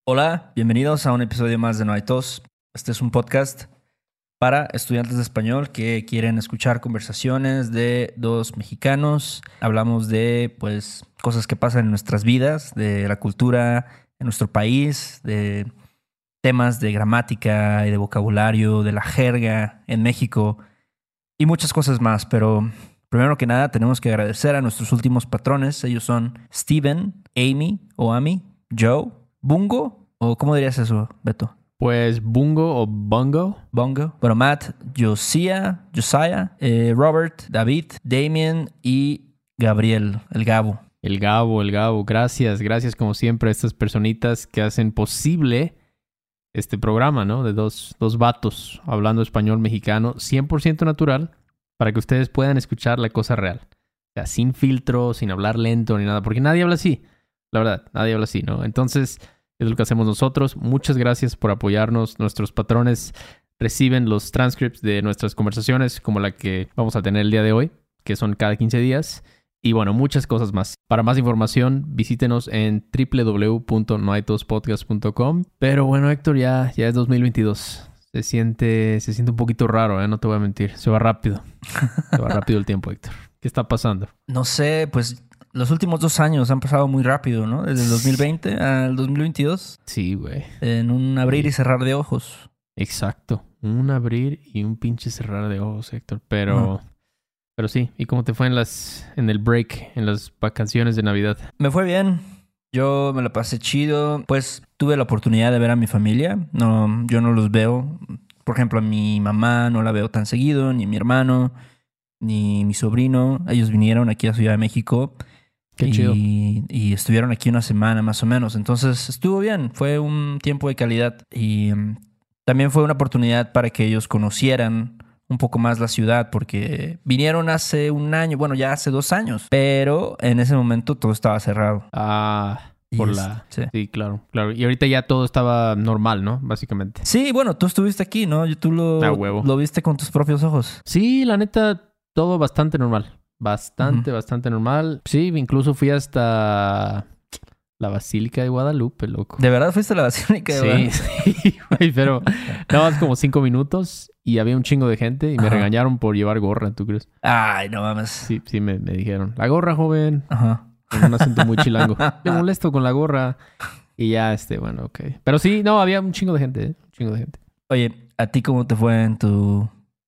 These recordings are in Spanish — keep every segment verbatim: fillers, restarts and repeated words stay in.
Hola, bienvenidos a un episodio más de No hay tos. Este es un podcast para estudiantes de español que quieren escuchar conversaciones de dos mexicanos. Hablamos de, pues, cosas que pasan en nuestras vidas, de la cultura en nuestro país, de temas de gramática y de vocabulario, de la jerga en México y muchas cosas más. Pero primero que nada tenemos que agradecer a nuestros últimos patrones. Ellos son Steven, Amy o Amy, Joe, Bungo, o ¿cómo dirías eso, Beto? Pues Bungo o Bungo. Bongo. Bueno, Matt, Josiah, Josiah, eh, Robert, David, Damien y Gabriel, el Gabo. El Gabo, el Gabo. Gracias, gracias como siempre a estas personitas que hacen posible este programa, ¿no? De dos, dos vatos hablando español mexicano cien por ciento natural para que ustedes puedan escuchar la cosa real. O sea, sin filtro, sin hablar lento ni nada, porque nadie habla así. La verdad, nadie habla así, ¿no? Entonces, es lo que hacemos nosotros. Muchas gracias por apoyarnos. Nuestros patrones reciben los transcripts de nuestras conversaciones, como la que vamos a tener el día de hoy, que son cada quince días. Y bueno, muchas cosas más. Para más información, visítenos en doble u doble u doble u punto no hay tos podcast punto com. Pero bueno, Héctor, ya, ya es dos mil veintidós. Se siente, se siente un poquito raro, ¿eh? No te voy a mentir. Se va rápido. Se va rápido el tiempo, Héctor. ¿Qué está pasando? No sé, pues los últimos dos años han pasado muy rápido, ¿no? Desde el dos mil veinte al dos mil veintidós. Sí, güey. En un abrir y cerrar de ojos. Exacto. Un abrir y un pinche cerrar de ojos, Héctor. Pero... Uh-huh. Pero sí, ¿y cómo te fue en las en el break, en las vacaciones de Navidad? Me fue bien. Yo me la pasé chido. Pues tuve la oportunidad de ver a mi familia. No, yo no los veo. Por ejemplo, a mi mamá no la veo tan seguido, ni a mi hermano, ni mi sobrino. Ellos vinieron aquí a Ciudad de México. Qué y, chido. Y estuvieron aquí una semana más o menos. Entonces estuvo bien. Fue un tiempo de calidad. Y um, también fue una oportunidad para que ellos conocieran un poco más la ciudad, porque vinieron hace un año, bueno, ya hace dos años, pero en ese momento todo estaba cerrado. Ah, Y por es- la... Sí. Sí, claro, claro. Y ahorita ya todo estaba normal, ¿no? Básicamente. Sí, bueno, tú estuviste aquí, ¿no? Y tú lo, A huevo. lo viste con tus propios ojos. Sí, la neta, todo bastante normal. Bastante, Ujú. bastante normal. Sí, incluso fui hasta la Basílica de Guadalupe, loco. ¿De verdad fuiste a la basílica de Sí, Guadalupe? sí, güey, pero nada más como cinco minutos y había un chingo de gente y me Ajá. regañaron por llevar gorra, ¿tú crees? Ay, no mames. Sí, sí, me, me dijeron, la gorra, joven. Ajá. Con un acento muy chilango. Me molesto con la gorra. Y ya, este, bueno, ok. Pero sí, no, había un chingo de gente, ¿eh? Un chingo de gente. Oye, ¿a ti cómo te fue en tu,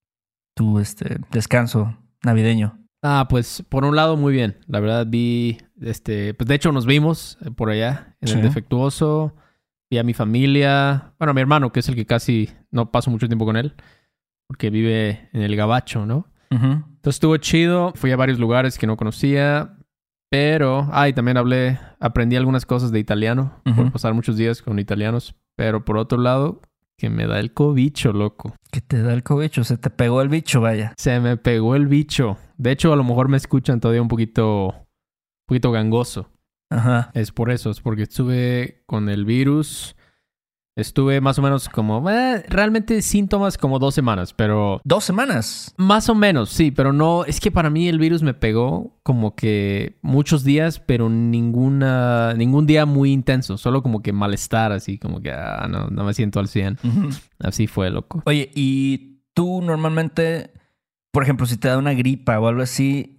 tu este, descanso navideño? Ah, pues, por un lado, muy bien. La verdad, vi, este, pues de hecho nos vimos eh, por allá, en Sí. el Defectuoso. Vi a mi familia, bueno, a mi hermano, que es el que casi no paso mucho tiempo con él, porque vive en el Gabacho, ¿no? Ujú. Entonces estuvo chido. Fui a varios lugares que no conocía. Pero, ah, y también hablé, aprendí algunas cosas de italiano, Ujú. por pasar muchos días con italianos. Pero por otro lado, que me da el cobicho, loco. ¿Qué te da el cobicho? Se te pegó el bicho, vaya. Se me pegó el bicho. De hecho, a lo mejor me escuchan todavía un poquito, un poquito gangoso. Ajá. Es por eso, es porque estuve con el virus. Estuve más o menos como, eh, realmente síntomas como dos semanas, pero Dos semanas. más o menos, sí, pero no, es que para mí el virus me pegó como que muchos días, pero ninguna, ningún día muy intenso, solo como que malestar, así como que, ah, no, no me siento al cien. Ujú. Así fue, loco. Oye, ¿y tú normalmente, por ejemplo, si te da una gripa o algo así,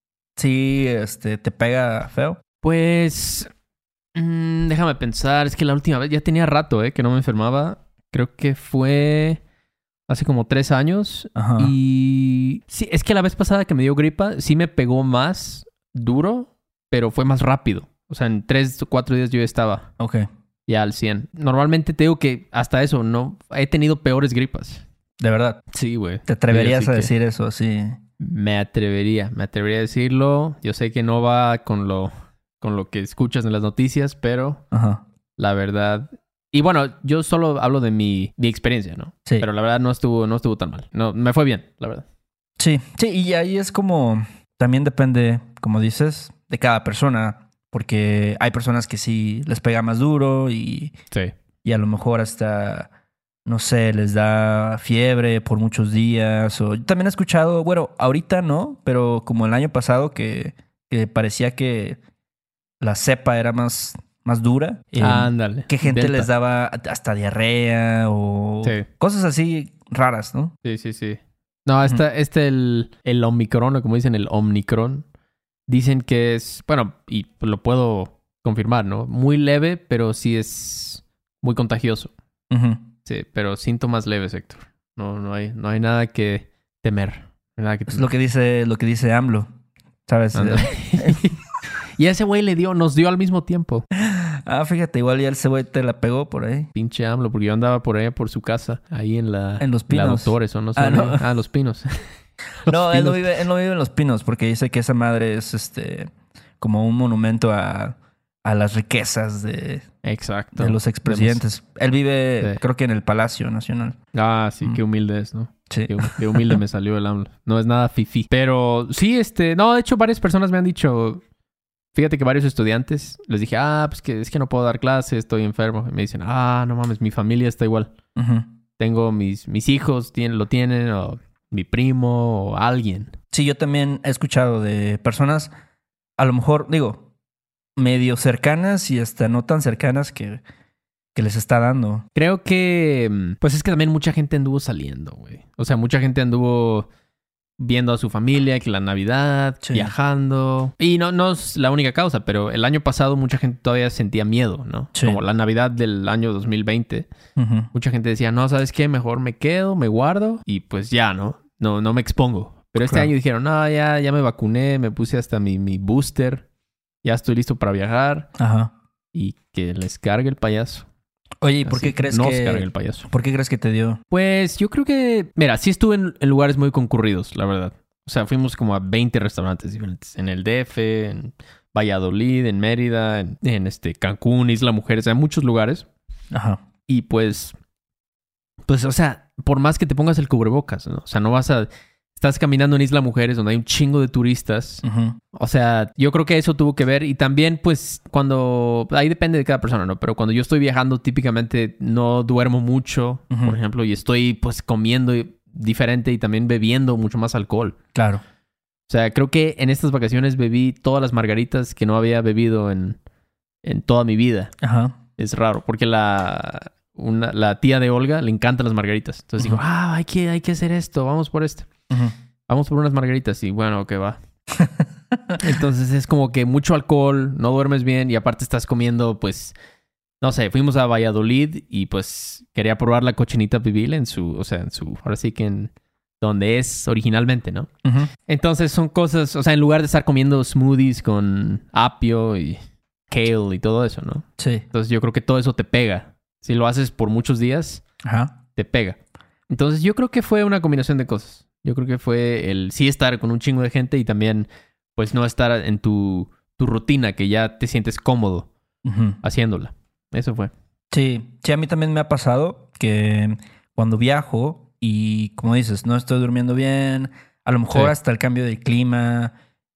sí, este, te pega feo? Pues, mm, déjame pensar, es que la última vez, ya tenía rato, eh, que no me enfermaba, creo que fue hace como tres años. Ajá. Y sí, es que la vez pasada que me dio gripa, sí me pegó más duro, pero fue más rápido. O sea, en tres o cuatro días yo ya estaba Ok. ya al cien. Normalmente te digo que hasta eso, no, he tenido peores gripas. De verdad. Sí, güey. ¿Te atreverías Así a que decir eso así? Me atrevería, me atrevería a decirlo. Yo sé que no va con lo, con lo que escuchas en las noticias, pero Ajá. la verdad... Y bueno, yo solo hablo de mi, mi experiencia, ¿no? Sí. Pero la verdad no estuvo, no estuvo tan mal. No, me fue bien, la verdad. Sí, sí, y ahí es como, también depende, como dices, de cada persona, porque hay personas que sí les pega más duro y, Sí. y a lo mejor hasta, no sé, les da fiebre por muchos días. O yo también he escuchado, bueno, ahorita no, pero como el año pasado que, que parecía que la cepa era más, más dura. Eh, Ándale. que gente Delta. les daba hasta diarrea o Sí. cosas así raras, ¿no? Sí, sí, sí. No, esta, este, el, el Omicron, o como dicen, el Omnicron, dicen que es, bueno, y lo puedo confirmar, ¿no? Muy leve, pero sí es muy contagioso. Ujú. Sí, pero síntomas leves, Héctor. No, no hay, no hay nada que temer. No hay nada que Es temer. lo que dice, lo que dice AMLO, ¿sabes? Ándale. Y a ese güey le dio, nos dio al mismo tiempo. Ah, fíjate, igual ya ese güey te la pegó por ahí. Pinche AMLO, porque yo andaba por ahí, por su casa, ahí en la... En Los La Pinos. Doctores, ¿o no? Ah, Son no. ahí? Ah, Los Pinos. Los No, él no, Pinos. vive, él no vive en Los Pinos porque dice que esa madre es este como un monumento a, a las riquezas de, Exacto. de los expresidentes. Él vive, Sí. creo que en el Palacio Nacional. Ah, sí, Mm. qué humilde es, ¿no? Sí. Qué, qué humilde me salió el AMLO. No es nada fifí. Pero sí, este... No, de hecho, varias personas me han dicho... Fíjate que varios estudiantes les dije, ah, pues que es que no puedo dar clases, estoy enfermo. Y me dicen, ah, no mames, mi familia está igual. Ujú. Tengo mis, mis hijos, tienen, lo tienen, o mi primo, o alguien. Sí, yo también he escuchado de personas, a lo mejor, digo, medio cercanas y hasta no tan cercanas que, que les está dando. Creo que, mm, pues es que también mucha gente anduvo saliendo, güey. O sea, mucha gente anduvo viendo a su familia, que la Navidad, Sí. viajando. Y no, no es la única causa, pero el año pasado mucha gente todavía sentía miedo, ¿no? Sí. Como la Navidad del año dos mil veinte. Ujú. Mucha gente decía, no, ¿sabes qué? Mejor me quedo, me guardo y pues ya, ¿no? No, no me expongo. Pero este Claro. año dijeron, no, ya, ya me vacuné, me puse hasta mi, mi booster, ya estoy listo para viajar Ajá. y que les cargue el payaso. Oye, ¿y por Así, qué crees nos que cargue el payaso. por qué crees que te dio? Pues yo creo que, mira, sí estuve en, en lugares muy concurridos, la verdad. O sea, fuimos como a veinte restaurantes diferentes. En el D F, en Valladolid, en Mérida, en, en este Cancún, Isla Mujeres, en muchos lugares. Ajá. Y pues, pues, o sea, por más que te pongas el cubrebocas, ¿no? O sea, no vas a... Estás caminando en Isla Mujeres donde hay un chingo de turistas. Ujú. O sea, yo creo que eso tuvo que ver. Y también, pues, cuando... Ahí depende de cada persona, ¿no? Pero cuando yo estoy viajando, típicamente no duermo mucho, Ujú. por ejemplo, y estoy, pues, comiendo diferente y también bebiendo mucho más alcohol. Claro. O sea, creo que en estas vacaciones bebí todas las margaritas que no había bebido en, en toda mi vida. Ajá. Es raro, porque la, una, la tía de Olga le encantan las margaritas. Entonces Ujú. digo, ah, hay que, hay que hacer esto, vamos por esto. Ujú. Vamos por unas margaritas. Y bueno, que va. Entonces es como que mucho alcohol, no duermes bien y aparte estás comiendo, pues, no sé, fuimos a Valladolid y pues quería probar la cochinita pibil en su, o sea, en su, ahora sí que en donde es originalmente, ¿no? Ujú. Entonces son cosas, o sea, en lugar de estar comiendo smoothies con apio y kale y todo eso, ¿no? Sí. Entonces yo creo que todo eso te pega. Si lo haces por muchos días, Ajá. te pega. Entonces yo creo que fue una combinación de cosas. Yo creo que fue el sí estar con un chingo de gente y también pues no estar en tu, tu rutina, que ya te sientes cómodo Ujú. haciéndola. Eso fue. Sí, sí, a mí también me ha pasado que cuando viajo y, como dices, no estoy durmiendo bien, a lo mejor Sí. hasta el cambio de clima,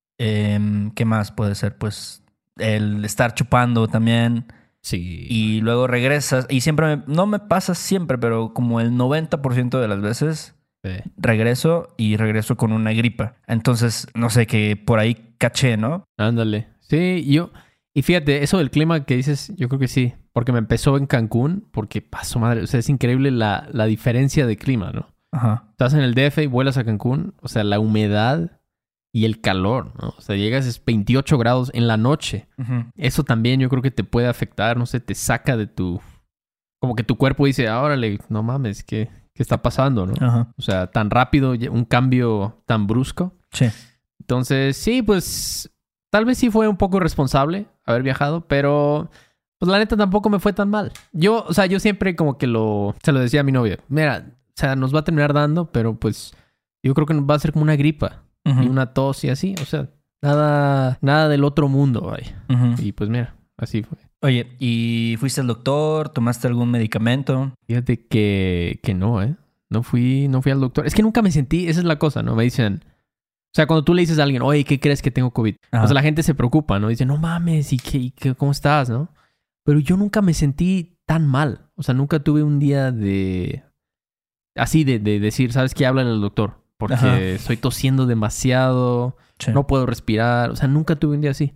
em, ¿qué más puede ser? Pues el estar chupando también Sí. y luego regresas y siempre, me- no me pasa siempre, pero como el noventa por ciento de las veces Sí. regreso y regreso con una gripa. Entonces, no sé, que por ahí caché, ¿no? Ándale. Sí, yo... Y fíjate, eso del clima que dices, yo creo que sí. Porque me empezó en Cancún, porque pasó madre. O sea, es increíble la, la diferencia de clima, ¿no? Ajá. Estás en el D F y vuelas a Cancún. O sea, la humedad y el calor, ¿no? O sea, llegas a veintiocho grados en la noche. Ujú. Eso también yo creo que te puede afectar, no sé, te saca de tu... Como que tu cuerpo dice, ah, órale, no mames, ¿qué, qué está pasando, no? Ajá. O sea, tan rápido, un cambio tan brusco. Sí. Entonces, sí, pues tal vez sí fue un poco irresponsable haber viajado, pero pues la neta tampoco me fue tan mal. Yo, o sea, yo siempre como que lo... Se lo decía a mi novia, mira, o sea, nos va a terminar dando, pero pues yo creo que va a ser como una gripa Ujú. y una tos y así, o sea, nada, nada del otro mundo, vaya. Ujú. Y pues mira, así fue. Oye, ¿y fuiste al doctor? ¿Tomaste algún medicamento? Fíjate que, que no, ¿eh? No fui, no fui al doctor. Es que nunca me sentí, esa es la cosa, ¿no? Me dicen, o sea, cuando tú le dices a alguien, oye, ¿qué crees que tengo COVID? Ajá. Pues la gente se preocupa, ¿no? Dice, no mames, ¿y qué, y qué- cómo estás, no? Pero yo nunca me sentí tan mal. O sea, nunca tuve un día de... Así de, de decir, ¿sabes qué? Habla el doctor. Porque Ajá. estoy tosiendo demasiado, Sí. no puedo respirar. O sea, nunca tuve un día así.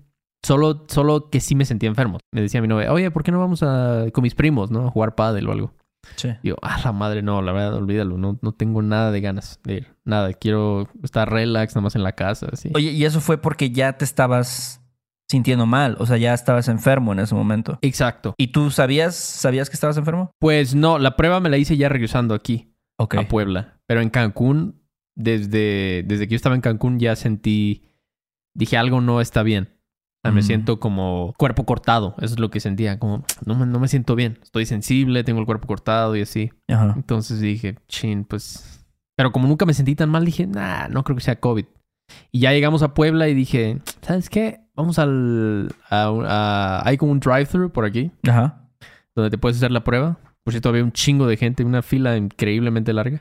Solo, solo que sí me sentía enfermo. Me decía mi novia, oye, ¿por qué no vamos a con mis primos, ¿no? A jugar pádel o algo. Sí. Y yo, ah, la madre, no, la verdad, olvídalo. No, no tengo nada de ganas de ir. Nada, quiero estar relax, nada más en la casa, así. Oye, ¿y eso fue porque ya te estabas sintiendo mal? O sea, ya estabas enfermo en ese momento. Exacto. ¿Y tú sabías, sabías que estabas enfermo? Pues no, la prueba me la hice ya regresando aquí, Ok. a Puebla. Pero en Cancún, desde, desde que yo estaba en Cancún, ya sentí... Dije, algo no está bien. O sea, me Mm. siento como cuerpo cortado. Eso es lo que sentía. Como, no me, no me siento bien. Estoy sensible, tengo el cuerpo cortado y así. Ajá. Entonces dije, chin, pues... Pero como nunca me sentí tan mal, dije, nah, no creo que sea COVID. Y ya llegamos a Puebla y dije, ¿sabes qué? Vamos al... A, a- hay como un drive-thru por aquí, Ajá. donde te puedes hacer la prueba. Por cierto, había un chingo de gente, una fila increíblemente larga.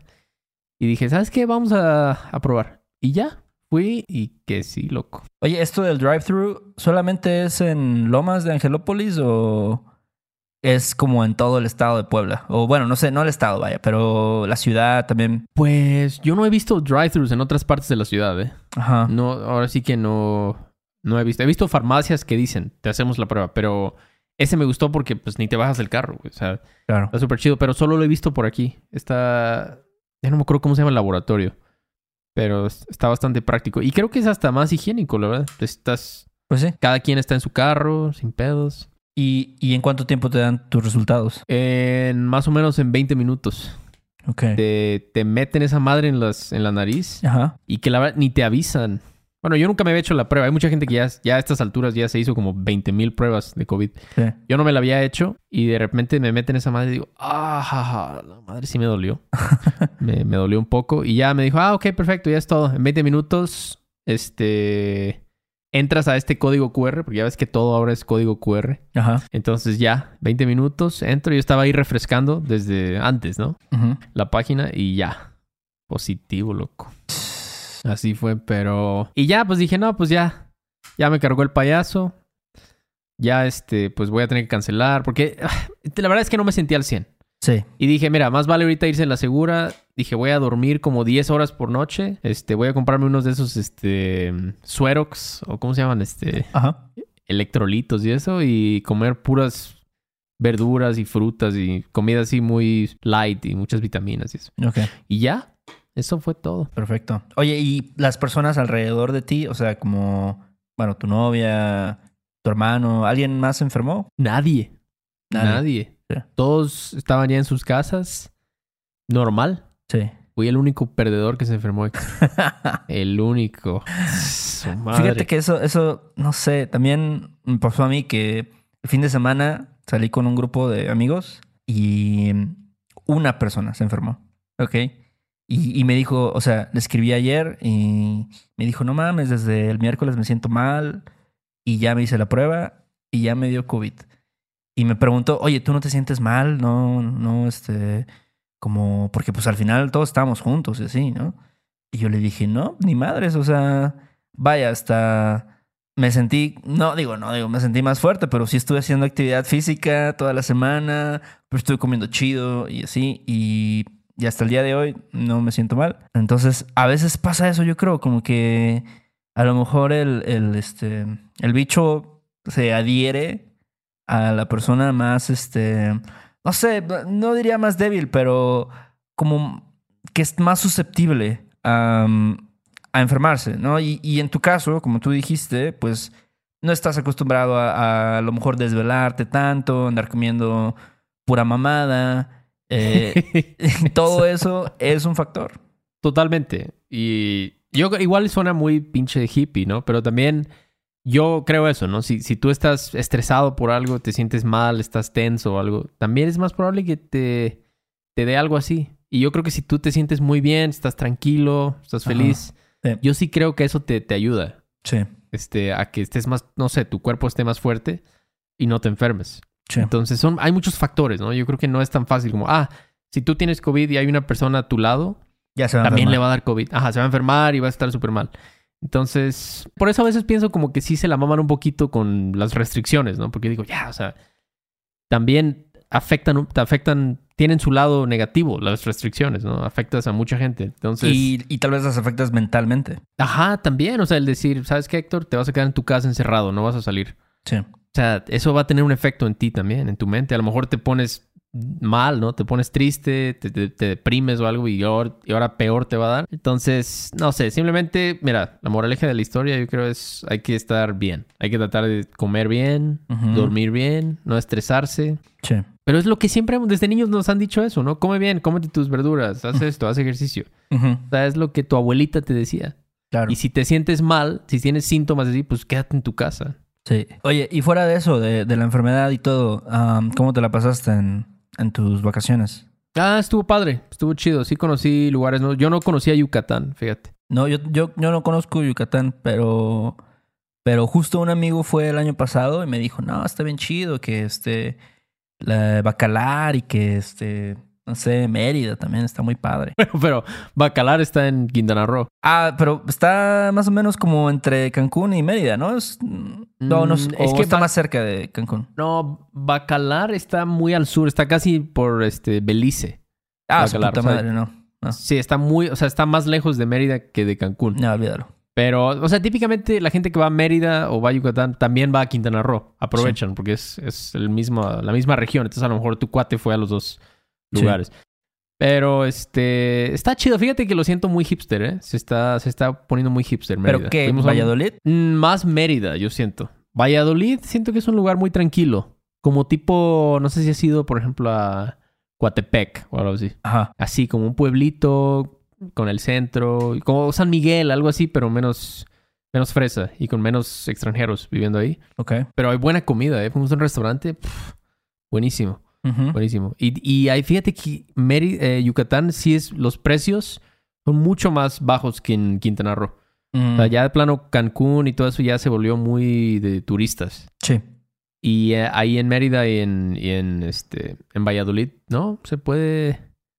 Y dije, ¿sabes qué? Vamos a, a probar. Y ya, fui y que sí, loco. Oye, ¿esto del drive-thru solamente es en Lomas de Angelópolis o es como en todo el estado de Puebla? O bueno, no sé, no el estado, vaya, pero la ciudad también. Pues yo no he visto drive-thrus en otras partes de la ciudad, ¿eh? Ajá. No, ahora sí que no, no he visto. He visto farmacias que dicen, te hacemos la prueba, pero ese me gustó porque pues ni te bajas del carro, güey. O sea, Claro. está súper chido, pero solo lo he visto por aquí. Está, ya no me acuerdo cómo se llama el laboratorio, pero es- está bastante práctico. Y creo que es hasta más higiénico, la verdad. Estás, Pues sí. cada quien está en su carro, sin pedos. ¿Y, y en cuánto tiempo te dan tus resultados? En más o menos en veinte minutos. Ok. Te, te meten esa madre en, las, en la nariz Ajá. y que la verdad ni te avisan. Bueno, yo nunca me había hecho la prueba. Hay mucha gente que ya, ya a estas alturas ya se hizo como veinte mil pruebas de COVID. Sí. Yo no me la había hecho y de repente me meten esa madre y digo, ah, jaja, la madre sí me dolió. me, me dolió un poco y ya me dijo, ah, ok, perfecto, ya es todo. En veinte minutos, este... entras a este código Q R, porque ya ves que todo ahora es código Q R. Ajá. Entonces ya, veinte minutos, entro. Yo estaba ahí refrescando desde antes, ¿no? Ujú. La página y ya. Positivo, loco. Así fue, pero... Y ya, pues dije, no, pues ya. Ya me cargó el payaso. Ya, este, pues voy a tener que cancelar. Porque ah, la verdad es que no me sentía al cien. Sí. Y dije, mira, más vale ahorita irse en la segura. Dije, voy a dormir como diez horas por noche. Este, voy a comprarme unos de esos, este... Suerox. O ¿cómo se llaman? Este... Ajá. Electrolitos y eso. Y comer puras verduras y frutas y comida así muy light y muchas vitaminas y eso. Ok. Y ya. Eso fue todo. Perfecto. Oye, ¿y las personas alrededor de ti? O sea, como, bueno, tu novia, tu hermano, ¿alguien más se enfermó? Nadie. Nadie. Nadie. Sí. Todos estaban ya en sus casas. Normal. Sí. Fui el único perdedor que se enfermó. El único. Su madre. Fíjate que eso, eso, no sé, también me pasó a mí que el fin de semana salí con un grupo de amigos y una persona se enfermó. Ok. Y, y me dijo, o sea, le escribí ayer y me dijo, no mames, desde el miércoles me siento mal y ya me hice la prueba y ya me dio COVID. Y me preguntó, oye, ¿tú no te sientes mal? No, no, este, como, porque pues al final todos estábamos juntos y así, ¿no? Y yo le dije, no, ni madres, o sea, vaya, hasta me sentí, no digo, no digo, me sentí más fuerte, pero sí estuve haciendo actividad física toda la semana, pero estuve comiendo chido y así, y, y hasta el día de hoy no me siento mal. Entonces, a veces pasa eso, yo creo, como que a lo mejor el, el, este, el bicho se adhiere a la persona más, este, no sé, no diría más débil, pero como que es más susceptible a, a enfermarse, ¿no? Y, y en tu caso, como tú dijiste, pues no estás acostumbrado a, a, a lo mejor desvelarte tanto, andar comiendo pura mamada. Eh, todo eso es un factor. Totalmente. Y yo igual suena muy pinche hippie, ¿no? Pero también yo creo eso, ¿no? Si, si tú estás estresado por algo, te sientes mal, estás tenso o algo, también es más probable que te, te dé algo así. Y yo creo que si tú te sientes muy bien, estás tranquilo, estás feliz, sí. Yo sí creo que eso te, te ayuda. Sí. Este, a que estés más, no sé, tu cuerpo esté más fuerte y no te enfermes. Sí. Entonces son, hay muchos factores, ¿no? Yo creo que no es tan fácil como, ah, si tú tienes COVID y hay una persona a tu lado, ya se va a también enfermar. le va a dar COVID. Ajá, se va a enfermar y va a estar súper mal. Entonces, por eso a veces pienso como que sí se la maman un poquito con las restricciones, ¿no? Porque digo, ya, o sea, también afectan, te afectan tienen su lado negativo, las restricciones, ¿no? Afectas a mucha gente. Entonces... Y, y tal vez las afectas mentalmente. Ajá, también. O sea, el decir, ¿sabes qué, Héctor? Te vas a quedar en tu casa encerrado, no vas a salir. Sí. O sea, eso va a tener un efecto en ti también, en tu mente. A lo mejor te pones mal, ¿no? Te pones triste, te, te, te deprimes o algo y ahora, y ahora peor te va a dar. Entonces, no sé, simplemente, mira, la moraleja de la historia yo creo es hay que estar bien. Hay que tratar de comer bien, uh-huh. dormir bien, no estresarse. Sí. Pero es lo que siempre desde niños nos han dicho eso, ¿no? Come bien, cómete tus verduras, haz esto, haz ejercicio. Uh-huh. O sea, es lo que tu abuelita te decía. Claro. Y si te sientes mal, si tienes síntomas así, pues quédate en tu casa. Sí. Oye, y fuera de eso, de, de la enfermedad y todo, um, ¿cómo te la pasaste en, en tus vacaciones? Ah, estuvo padre, estuvo chido. Sí conocí lugares, ¿no? Yo no conocía Yucatán, fíjate. No, yo, yo, yo no conozco Yucatán, pero, pero justo un amigo fue el año pasado y me dijo, no, está bien chido que este... La Bacalar y que, este, no sé, Mérida también está muy padre. Bueno, pero Bacalar está en Quintana Roo. Ah, pero está más o menos como entre Cancún y Mérida, ¿no? Es, no, no, es o que está ba- más cerca de Cancún. No, Bacalar está muy al sur, está casi por este Belice. Ah, su Bacalar, puta o sea, madre, no, no. Sí, está muy, o sea, está más lejos de Mérida que de Cancún. No, olvídalo. Pero, o sea, típicamente la gente que va a Mérida o va a Yucatán también va a Quintana Roo. Aprovechan sí. porque es, es el mismo, la misma región. Entonces, a lo mejor tu cuate fue a los dos lugares. Sí. Pero, este... Está chido. Fíjate que lo siento muy hipster, ¿eh? Se está, se está poniendo muy hipster Mérida. ¿Pero qué? ¿Valladolid? Un, más Mérida, yo siento. Valladolid siento que es un lugar muy tranquilo. Como tipo... No sé si has ido, por ejemplo, a Coatepec o algo así. Ajá. Así, como un pueblito... con el centro, como San Miguel, algo así, pero menos, menos fresa y con menos extranjeros viviendo ahí. Ok. Pero hay buena comida, ¿eh? Fuimos a un restaurante, pff, buenísimo, uh-huh. buenísimo. Y, y ahí, fíjate que Meri, eh, Yucatán, sí es, los precios son mucho más bajos que en Quintana Roo. Uh-huh. O sea, ya de plano Cancún y todo eso ya se volvió muy de turistas. Sí. Y eh, ahí en Mérida y en, y en, este, en Valladolid, ¿no? Se puede,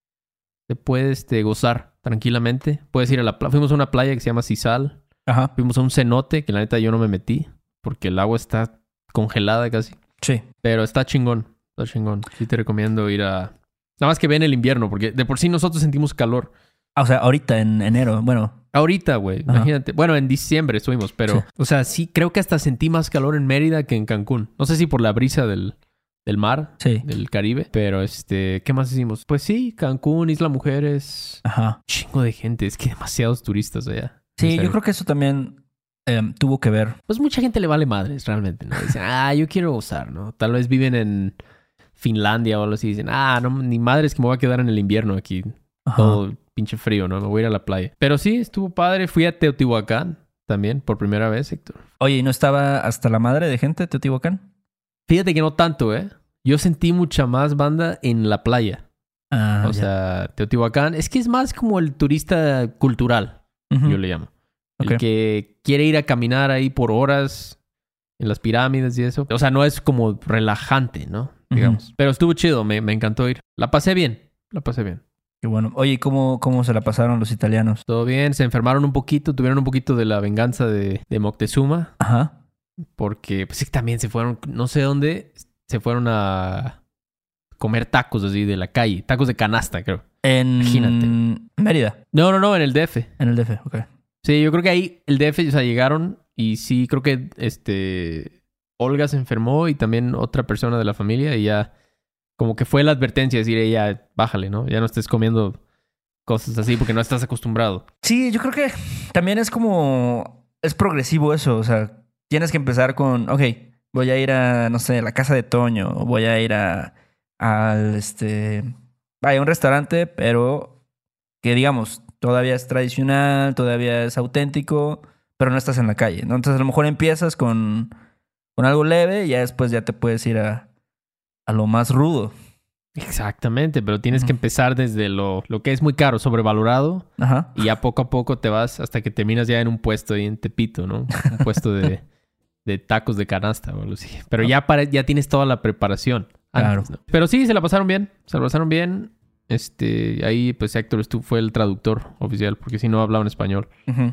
se puede este, gozar tranquilamente. Puedes ir a la playa. Fuimos a una playa que se llama Cisal. Ajá. Fuimos a un cenote que la neta yo no me metí porque el agua está congelada casi. Sí. Pero está chingón. Está chingón. Sí te recomiendo ir a... Nada más que ve en el invierno porque de por sí nosotros sentimos calor. Ah, o sea, ahorita en enero. Bueno. Ahorita, güey. Imagínate. Bueno, en diciembre estuvimos, pero... Sí. O sea, sí creo que hasta sentí más calor en Mérida que en Cancún. No sé si por la brisa del... Del mar, sí. Del Caribe. Pero, este... ¿qué más hicimos? Pues sí, Cancún, Isla Mujeres. Ajá. Chingo de gente. Es que demasiados turistas allá. Sí, yo creo que eso también eh, tuvo que ver. Pues mucha gente le vale madres, realmente, ¿no? Dicen, ah, yo quiero gozar, ¿no? Tal vez viven en Finlandia o algo así. Dicen, ah, no, ni madres que me voy a quedar en el invierno aquí. Ajá. Todo pinche frío, ¿no? Me voy a ir a la playa. Pero sí, estuvo padre. Fui a Teotihuacán también, por primera vez, Héctor. Oye, ¿y no estaba hasta la madre de gente Teotihuacán? Fíjate que no tanto, ¿eh? Yo sentí mucha más banda en la playa. Ah, o ya. sea, Teotihuacán. Es que es más como el turista cultural, uh-huh. yo le llamo. El okay. que quiere ir a caminar ahí por horas en las pirámides y eso. O sea, no es como relajante, ¿no? Digamos. Uh-huh. Pero estuvo chido, me, me encantó ir. La pasé bien, la pasé bien. Qué bueno. Oye, ¿cómo, cómo se la pasaron los italianos? Todo bien, se enfermaron un poquito, tuvieron un poquito de la venganza de, de Moctezuma. Ajá. Porque pues sí, también se fueron, no sé dónde, se fueron a comer tacos así de la calle. Tacos de canasta, creo. En Imagínate. Mérida. No, no, no, en el D F. En el D F, ok. Sí, yo creo que ahí el D F, o sea, llegaron y sí, creo que este Olga se enfermó y también otra persona de la familia y ya como que fue la advertencia, decir, ella, bájale, ¿no? Ya no estés comiendo cosas así porque no estás acostumbrado. Sí, yo creo que también es como, es progresivo eso, o sea, tienes que empezar con, ok, voy a ir a, no sé, la casa de Toño, voy a ir a, al, este, vaya, a un restaurante, pero que digamos, todavía es tradicional, todavía es auténtico, pero no estás en la calle, ¿no? Entonces a lo mejor empiezas con, con algo leve y ya después ya te puedes ir a, a lo más rudo. Exactamente, pero tienes uh-huh. que empezar desde lo, lo que es muy caro, sobrevalorado. Ajá. Y ya poco a poco te vas hasta que terminas ya en un puesto ahí en Tepito, ¿no? Un puesto de, de tacos de canasta o algo así. Pero uh-huh. ya, para, ya tienes toda la preparación. Claro. Antes, ¿no? Pero sí, se la pasaron bien. Se la pasaron bien. Este, ahí pues Héctor estuvo, fue el traductor oficial, porque si no hablaban español. Uh-huh.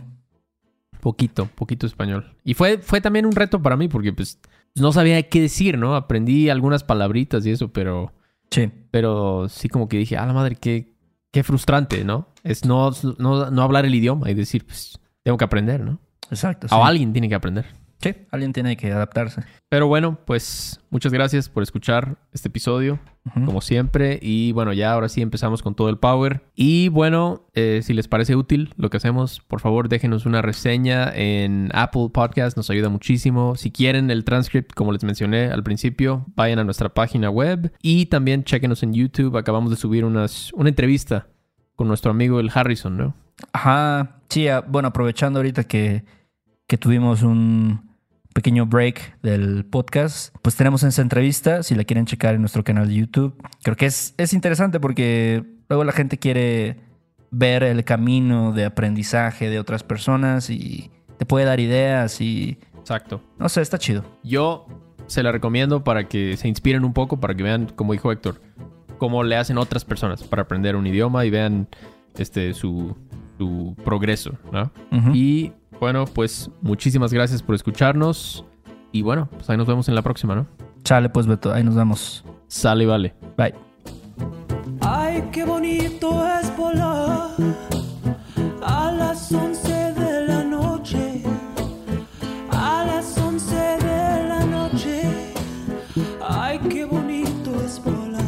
Poquito, poquito español. Y fue, fue también un reto para mí, porque pues no sabía qué decir, ¿no? Aprendí algunas palabritas y eso, pero Sí. Pero sí como que dije, a la madre, qué, qué frustrante, ¿no? Es no, no, no hablar el idioma y decir, pues, tengo que aprender, ¿no? Exacto. Sí. O alguien tiene que aprender. Sí, alguien tiene que adaptarse. Pero bueno, pues muchas gracias por escuchar este episodio, uh-huh. como siempre. Y bueno, ya ahora sí empezamos con todo el power. Y bueno, eh, si les parece útil lo que hacemos, por favor déjenos una reseña en Apple Podcast, nos ayuda muchísimo. Si quieren el transcript, como les mencioné al principio, vayan a nuestra página web. Y también chequenos en YouTube, acabamos de subir unas, una entrevista con nuestro amigo el Harrison, ¿no? Ajá, sí, bueno, aprovechando ahorita que, que tuvimos un pequeño break del podcast, pues tenemos esa entrevista, si la quieren checar en nuestro canal de YouTube. Creo que es, es interesante porque luego la gente quiere ver el camino de aprendizaje de otras personas y te puede dar ideas y... Exacto. No sé, está chido. Yo se la recomiendo para que se inspiren un poco, para que vean, como dijo Héctor, cómo le hacen otras personas para aprender un idioma y vean este su, su progreso, ¿no? Uh-huh. Y bueno, pues muchísimas gracias por escucharnos. Y bueno, pues ahí nos vemos en la próxima, ¿no? Chale, pues Beto, ahí nos vemos. Sale y vale. Bye. Ay, qué bonito es volar a las once de la noche. A las once de la noche. Ay, qué bonito es volar.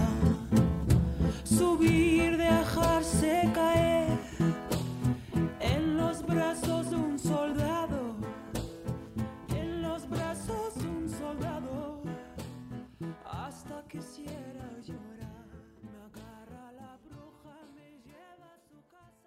Subir, dejarse caer en los brazos de un soldado, en los brazos de un soldado, hasta quisiera llorar. Me agarra la bruja, me lleva a su casa,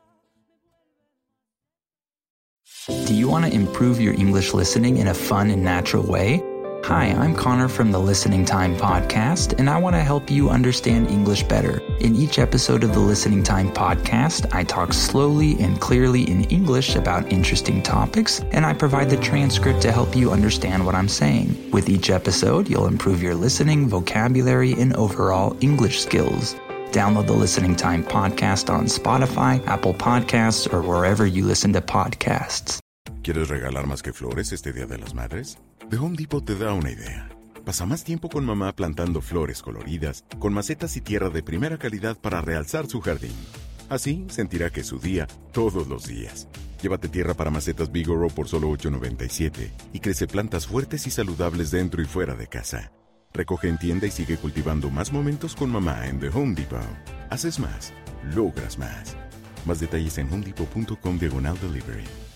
me vuelve. Do you want to improve your English listening in a fun and natural way? Hi, I'm Connor from the Listening Time Podcast, and I want to help you understand English better. In each episode of the Listening Time Podcast, I talk slowly and clearly in English about interesting topics, and I provide the transcript to help you understand what I'm saying. With each episode, you'll improve your listening, vocabulary, and overall English skills. Download the Listening Time Podcast on Spotify, Apple Podcasts, or wherever you listen to podcasts. ¿Quieres regalar más que flores este Día de las Madres? The Home Depot te da una idea. Pasa más tiempo con mamá plantando flores coloridas, con macetas y tierra de primera calidad para realzar su jardín. Así sentirá que es su día todos los días. Llévate tierra para macetas Bigoro por solo ocho noventa y siete y crece plantas fuertes y saludables dentro y fuera de casa. Recoge en tienda y sigue cultivando más momentos con mamá en The Home Depot. Haces más, logras más. Más detalles en homedepot punto com diagonal delivery.